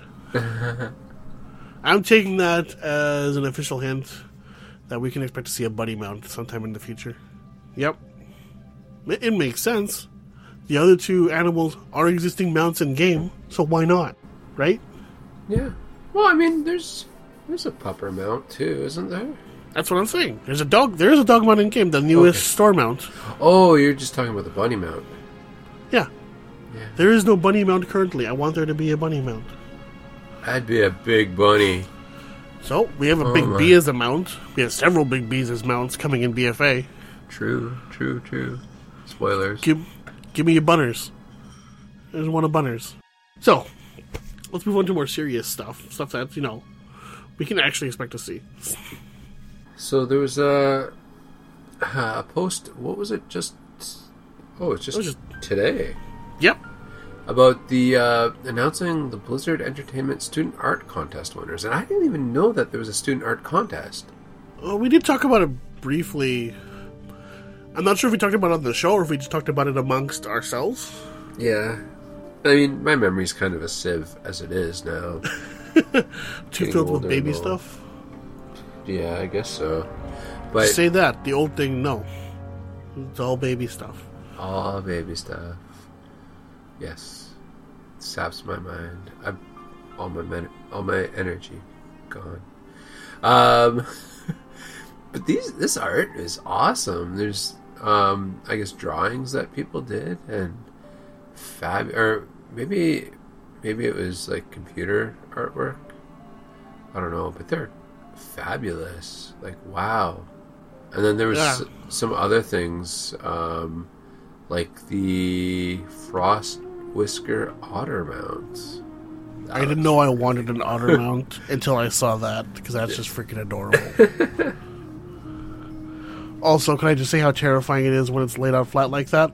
I'm taking that as an official hint that we can expect to see a bunny mount sometime in the future. Yep. It makes sense. The other two animals are existing mounts in game, so why not? Right? Yeah. Well, I mean, there's a pupper mount too, isn't there? That's what I'm saying. There is a dog mount in game, the newest store mount. Oh, you're just talking about the bunny mount. Yeah. There is no bunny mount currently. I want there to be a bunny mount. That'd be a big bunny. So, we have a big bee as a mount. We have several big bees as mounts coming in BFA. True. Spoilers. Give me your bunners. There's one of bunners. So, let's move on to more serious stuff. Stuff that, we can actually expect to see. So there was a post, what was it? It's just today. Yep. About the announcing the Blizzard Entertainment Student Art Contest winners. And I didn't even know that there was a student art contest. We did talk about it briefly. I'm not sure if we talked about it on the show or if we just talked about it amongst ourselves. Yeah. I mean, my memory's kind of a sieve as it is now. Too filled with baby stuff? Yeah, I guess so. But say that. The old thing, no. It's all baby stuff. All baby stuff. Yes. It saps my mind. All my energy gone. But this art is awesome. There's I guess drawings that people did and or maybe it was like computer artwork. I don't know, but they're fabulous. Like, wow. And then there was some other things, like the Frost Whisker otter mounts. I didn't know I wanted an otter mount until I saw that, because that's just freaking adorable. Also, can I just say how terrifying it is when it's laid out flat like that?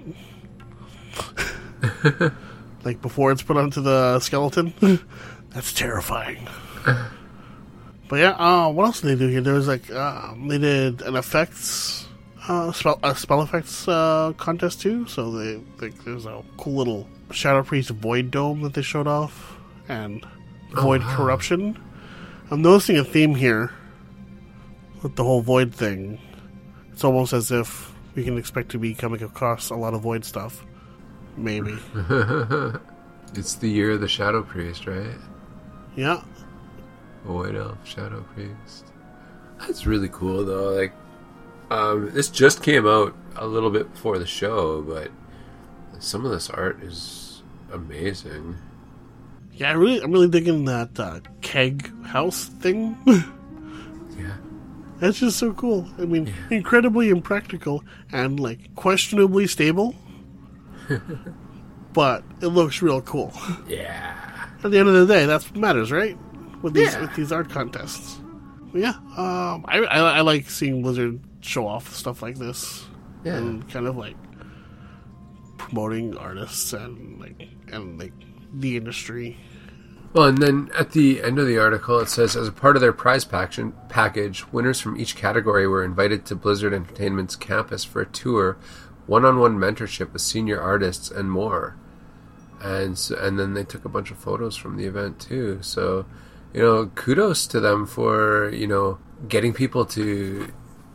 Like before it's put onto the skeleton? That's terrifying. But yeah, what else did they do here? There was like, they did an effects, spell effects contest too. So there's a cool little Shadow Priest Void Dome that they showed off, and Void Corruption. I'm noticing a theme here with the whole Void thing. It's almost as if we can expect to be coming across a lot of Void stuff. Maybe. It's the year of the Shadow Priest, right? Yeah. Void Elf, Shadow Priest. That's really cool, though. Like, this just came out a little bit before the show, but some of this art is amazing. Yeah, I'm really digging that keg house thing. Yeah. That's just so cool. I mean, incredibly impractical and, like, questionably stable. But it looks real cool. Yeah. At the end of the day, that's what matters, right? With these art contests. But yeah, I like seeing Blizzard show off stuff like this. Yeah. And kind of, like, promoting artists and the industry. Well, and then at the end of the article, it says, as a part of their prize package, winners from each category were invited to Blizzard Entertainment's campus for a tour, one-on-one mentorship with senior artists, and more. And then they took a bunch of photos from the event, too. So, kudos to them for, getting people to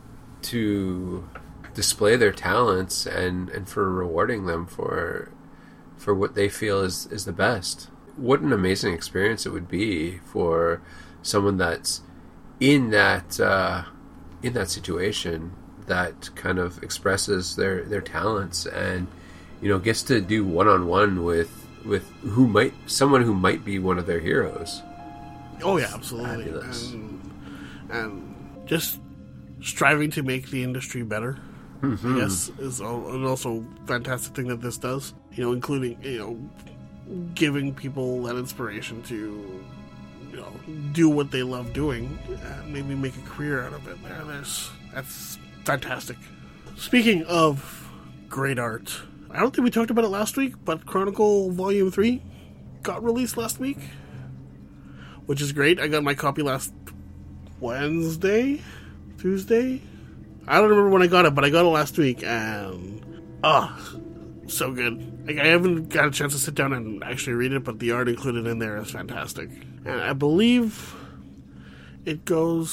display their talents and for rewarding them for what they feel is the best. What an amazing experience it would be for someone that's in that situation that kind of expresses their talents and gets to do one-on-one with someone who might be one of their heroes. Oh yeah, absolutely. And just striving to make the industry better. Mm-hmm. Yes, is also a fantastic thing that this does. Including giving people that inspiration to do what they love doing and maybe make a career out of it. That's fantastic. Speaking of great art, I don't think we talked about it last week, but Chronicle Volume 3 got released last week, which is great. I got my copy last Tuesday. I don't remember when I got it, but I got it last week, and so good. I haven't got a chance to sit down and actually read it, but the art included in there is fantastic. And I believe it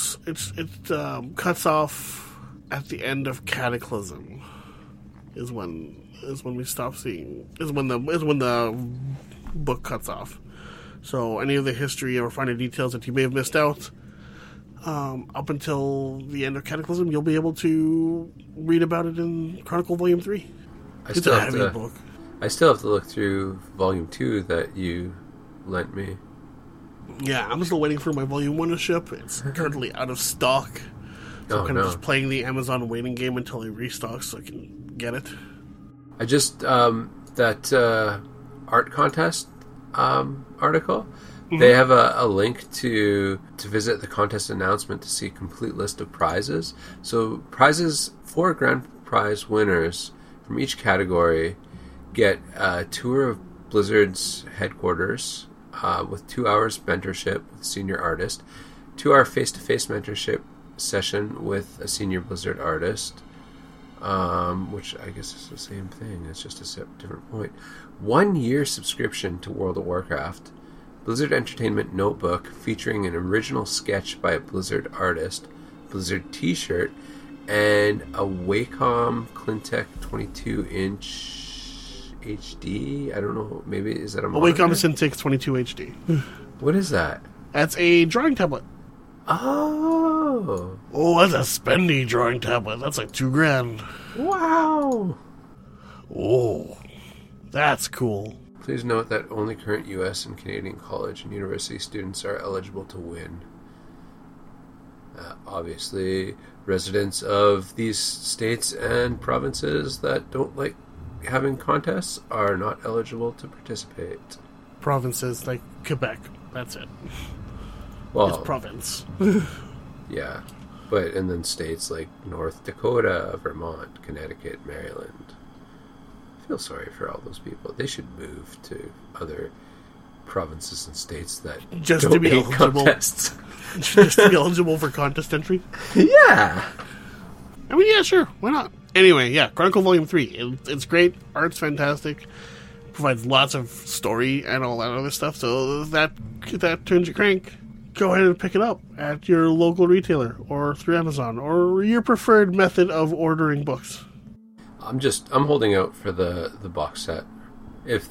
cuts off at the end of Cataclysm. Is when we stop seeing. Is when the book cuts off. So any of the history or finer details that you may have missed out, up until the end of Cataclysm, you'll be able to read about it in Chronicle Volume 3. It's a heavy book. I still have to look through Volume 2 that you lent me. Yeah, I'm still waiting for my Volume 1 to ship. It's currently out of stock. So I'm just playing the Amazon waiting game until it restocks so I can get it. I just, that art contest article, they have a link to visit the contest announcement to see a complete list of prizes. So prizes, 4 grand prize winners from each category get a tour of Blizzard's headquarters with 2 hours mentorship with senior artist, 2-hour face-to-face mentorship session with a senior Blizzard artist, which I guess is the same thing. It's just a different point. 1 year subscription to World of Warcraft. Blizzard Entertainment notebook featuring an original sketch by a Blizzard artist, Blizzard t-shirt, and a Wacom Clintek 22-inch HD. I don't know. Maybe is that a monitor? Wacom Cintiq 22 HD. What is that? That's a drawing tablet. Oh, that's a spendy drawing tablet. That's like $2,000. wow. Oh, that's cool. Please note that only current U.S. and Canadian college and university students are eligible to win. Obviously, residents of these states and provinces that don't like having contests are not eligible to participate. Provinces like Quebec. That's it. Well, it's province. Yeah. And then states like North Dakota, Vermont, Connecticut, Maryland. I feel sorry for all those people. They should move to other provinces and states that just don't to be hate eligible. Contests. Just to be eligible for contest entry? Yeah. I mean, yeah, sure. Why not? Anyway, yeah, Chronicle Volume 3. It's great. Art's fantastic. Provides lots of story and all that other stuff. So that turns your crank. Go ahead and pick it up at your local retailer or through Amazon or your preferred method of ordering books. I'm holding out for the box set. If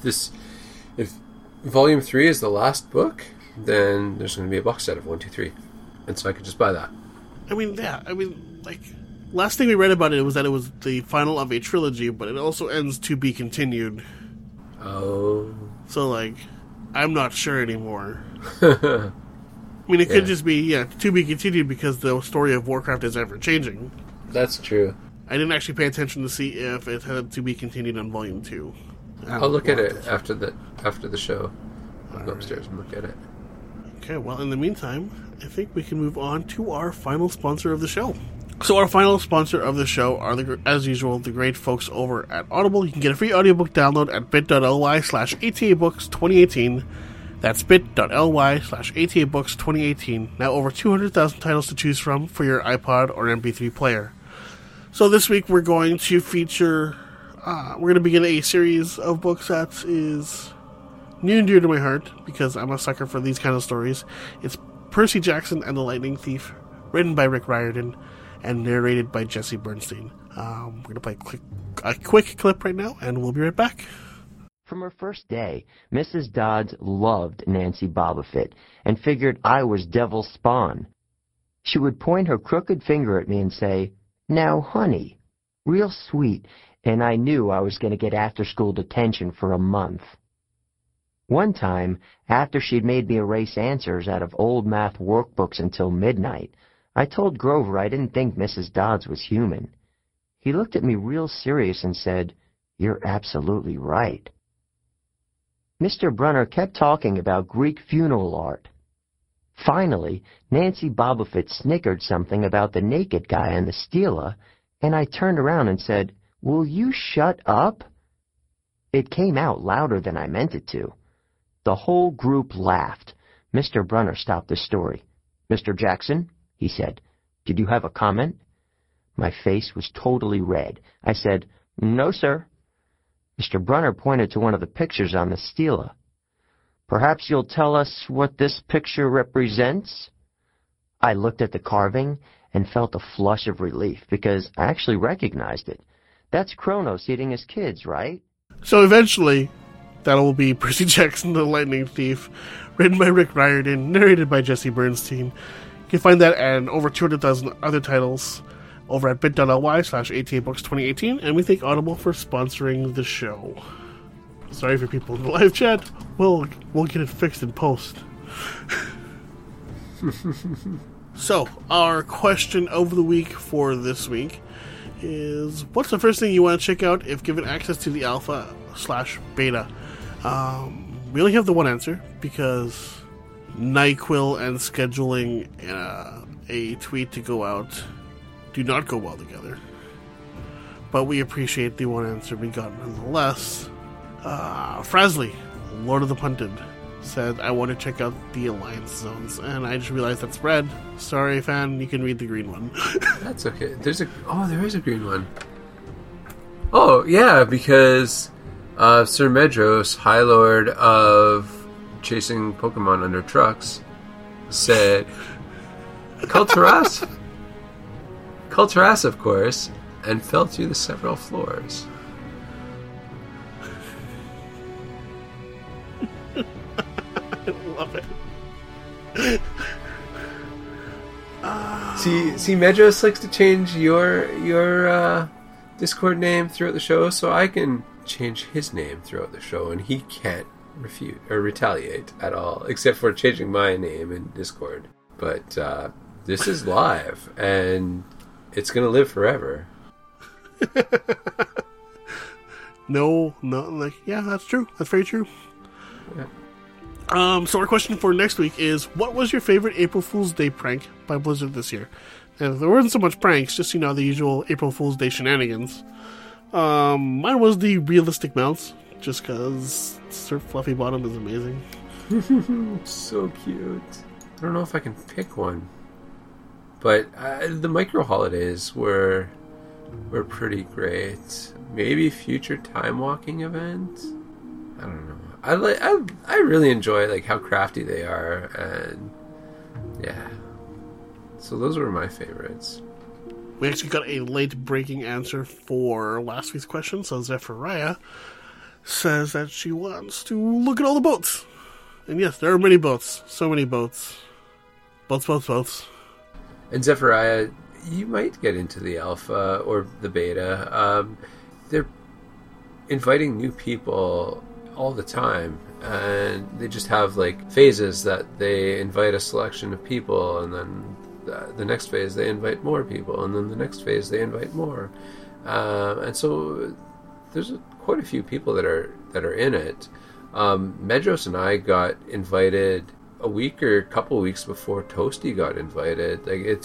Volume 3 is the last book, then there's going to be a box set of 1, 2, 3. And so I could just buy that. I mean, yeah. Last thing we read about it was that it was the final of a trilogy, but it also ends to be continued. Oh. So, I'm not sure anymore. I mean, it could just be, to be continued because the story of Warcraft is ever changing. That's true. I didn't actually pay attention to see if it had to be continued on Volume 2. I'll look at it after the show. I'll go upstairs and look at it. Okay, well, in the meantime, I think we can move on to our final sponsor of the show. So our final sponsor of the show are, as usual, the great folks over at Audible. You can get a free audiobook download at bit.ly/ATABooks2018. That's bit.ly/ATABooks2018. Now over 200,000 titles to choose from for your iPod or MP3 player. So this week we're going to feature... we're going to begin a series of books that is near and dear to my heart because I'm a sucker for these kind of stories. It's Percy Jackson and the Lightning Thief, written by Rick Riordan and narrated by Jesse Bernstein. We're going to play a quick clip right now, and we'll be right back. From her first day, Mrs. Dodds loved Nancy Bobofit and figured I was devil's spawn. She would point her crooked finger at me and say, "Now, honey," real sweet, and I knew I was going to get after-school detention for a month. One time, after she'd made me erase answers out of old math workbooks until midnight, I told Grover I didn't think Mrs. Dodds was human. He looked at me real serious and said, "You're absolutely right." Mr. Brunner kept talking about Greek funeral art. Finally, Nancy Bobofit snickered something about the naked guy and the stela, and I turned around and said, "Will you shut up?" It came out louder than I meant it to. The whole group laughed. Mr. Brunner stopped the story. "Mr. Jackson," he said, "did you have a comment?" My face was totally red. I said, "No, sir." Mr. Brunner pointed to one of the pictures on the stela. "Perhaps you'll tell us what this picture represents?" I looked at the carving and felt a flush of relief because I actually recognized it. That's Kronos eating his kids, right? So eventually, that will be Percy Jackson the Lightning Thief, written by Rick Riordan, narrated by Jesse Bernstein. You can find that and over 200,000 other titles over at bit.ly/ATABooks2018, and we thank Audible for sponsoring the show. Sorry for people in the live chat. We'll get it fixed in post. So, our question of the week for this week is, what's the first thing you want to check out if given access to the alpha/beta? We only have the one answer because NyQuil and scheduling a tweet to go out do not go well together. But we appreciate the one answer we got nonetheless. Frasley, Lord of the Punted, said, I want to check out the Alliance zones. And I just realized that's red. Sorry, fan, you can read the green one. That's okay. There is a green one. Oh, yeah, because Sir Medros, High Lord of chasing Pokemon under trucks, said, Culturas, of course, and fell through the several floors. I love it. See, Medros likes to change your Discord name throughout the show, so I can change his name throughout the show, and he can't refute or retaliate at all, except for changing my name in Discord. But this is live, and it's gonna live forever. No, yeah, that's true. That's very true. Yeah. So our question for next week is, what was your favorite April Fool's Day prank by Blizzard this year? And there weren't so much pranks, just, the usual April Fool's Day shenanigans. Mine was the realistic mounts, just because Sir Fluffy Bottom is amazing. So cute. I don't know if I can pick one, but the micro holidays were pretty great. Maybe future time walking event. I don't know. I really enjoy how crafty they are, and yeah. So those were my favorites. We actually got a late breaking answer for last week's question. So Zephyriah says that she wants to look at all the boats. And yes, there are many boats. So many boats. Boats. And Zephyriah, you might get into the alpha or the beta. They're inviting new people all the time, and they just have phases that they invite a selection of people, and then the next phase they invite more people, and then the next phase they invite more, and so there's quite a few people that are in it. Medros and I got invited a week or a couple weeks before Toasty got invited.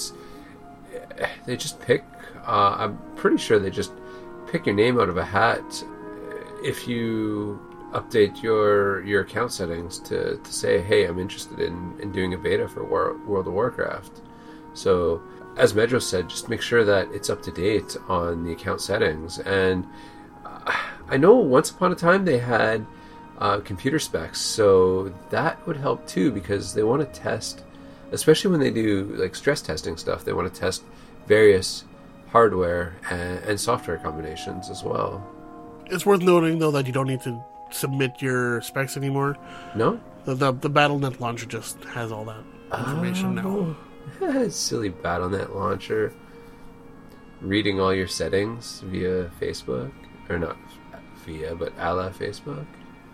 They just pick. I'm pretty sure they just pick your name out of a hat if you update your account settings to say, hey, I'm interested in doing a beta for World of Warcraft. So, as Medros said, just make sure that it's up to date on the account settings. And I know once upon a time they had computer specs, so that would help too, because they want to test, especially when they do stress testing stuff, they want to test various hardware and software combinations as well. It's worth noting, though, that you don't need to submit your specs anymore. No? The BattleNet launcher just has all that information now. Silly BattleNet launcher. Reading all your settings via Facebook. Or not via, but a la Facebook.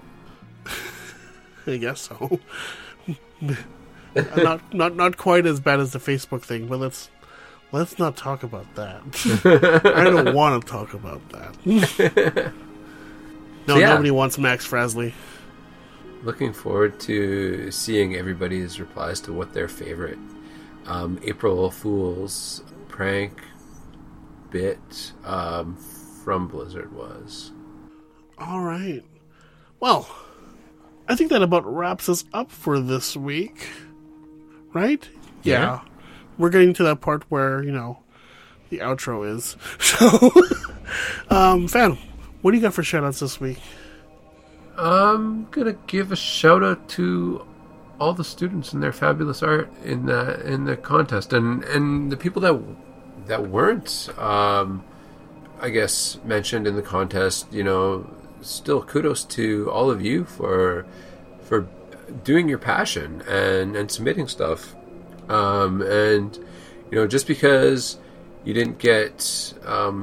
I guess so. not quite as bad as the Facebook thing, but let's not talk about that. I don't want to talk about that. No, yeah. Nobody wants Max Frasley. Looking forward to seeing everybody's replies to what their favorite April Fool's prank bit from Blizzard was. All right. Well, I think that about wraps us up for this week. Right? Yeah. We're getting to that part where, the outro is. So, Fan, what do you got for shoutouts this week? I'm gonna give a shout out to all the students and their fabulous art in the contest, and the people that weren't, I guess, mentioned in the contest. Still kudos to all of you for doing your passion and submitting stuff, and just because you didn't get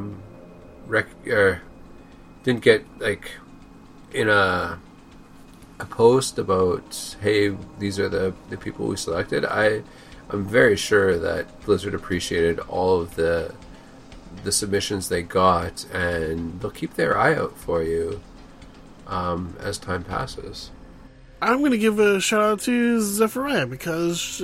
didn't get in a post about, hey, these are the people we selected, I'm very sure that Blizzard appreciated all of the submissions they got, and they'll keep their eye out for you as time passes. I'm going to give a shout out to Zephyriah because she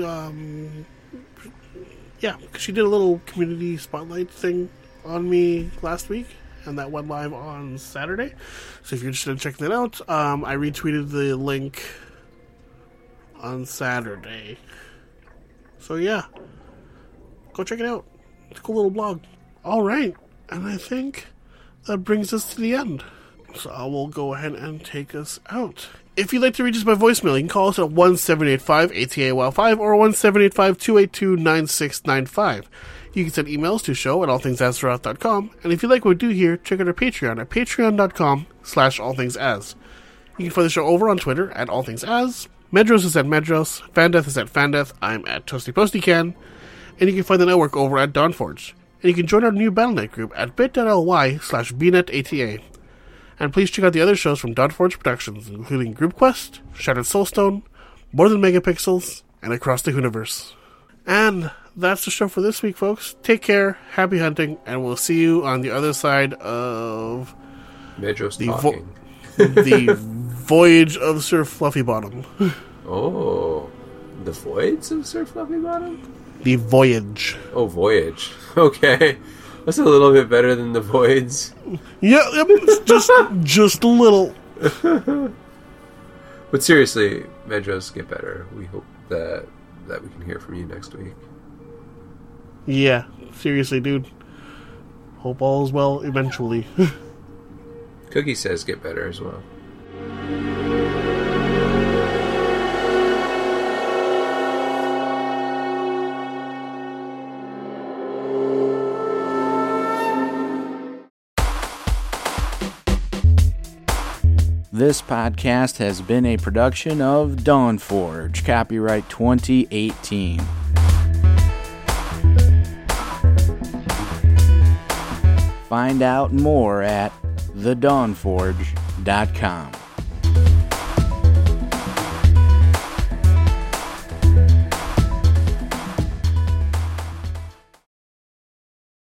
did a little community spotlight thing on me last week, and that went live on Saturday. So if you're interested in checking that out, I retweeted the link on Saturday. So yeah, go check it out. It's a cool little blog. Alright, and I think that brings us to the end. So I will go ahead and take us out. If you'd like to reach us by voicemail, you can call us at 1-785-ATA-WOW5 or 1-785-282-9695. You can send emails to show@allthingsas.com. And if you like what we do here, check out our Patreon at patreon.com/allthingsas. You can find the show over on Twitter at allthingsas. Medros is at Medros. Fandeth is at Fandeth. I'm at Toasty Postycan. And you can find the network over at Dawnforge. And you can join our new Battle.net group at bit.ly/bnetata. And please check out the other shows from Dawnforge Productions, including Group Quest, Shattered Soulstone, More Than Megapixels, and Across the Hooniverse. And that's the show for this week, folks. Take care, happy hunting, and we'll see you on the other side of Medros talking. The Voyage of Sir Fluffybottom. Oh, the Voyage of Sir Fluffybottom? The Voyage. Oh, Voyage. Okay. That's a little bit better than the Voids. Yeah, just a little. But seriously, Medros, get better. We hope that we can hear from you next week. Yeah, seriously, dude. Hope all is well eventually. Cookie says get better as well. This podcast has been a production of Dawnforge, copyright 2018. Find out more at thedawnforge.com.